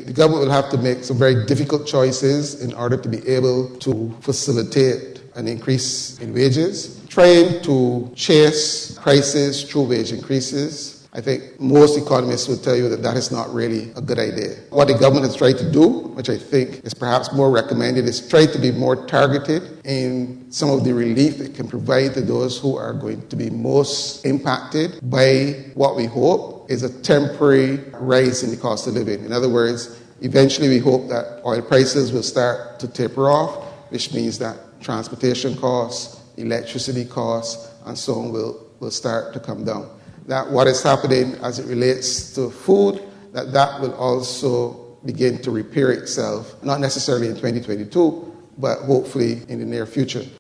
the government will have to make some very difficult choices in order to be able to facilitate an increase in wages. Trying to chase prices through wage increases, I think most economists will tell you that that is not really a good idea. What the government has tried to do, which I think is perhaps more recommended, is try to be more targeted in some of the relief it can provide to those who are going to be most impacted by what we hope is a temporary rise in the cost of living. In other words, eventually we hope that oil prices will start to taper off, which means that transportation costs, electricity costs, and so on will start to come down. That what is happening as it relates to food, that will also begin to repair itself, not necessarily in 2022, but hopefully in the near future.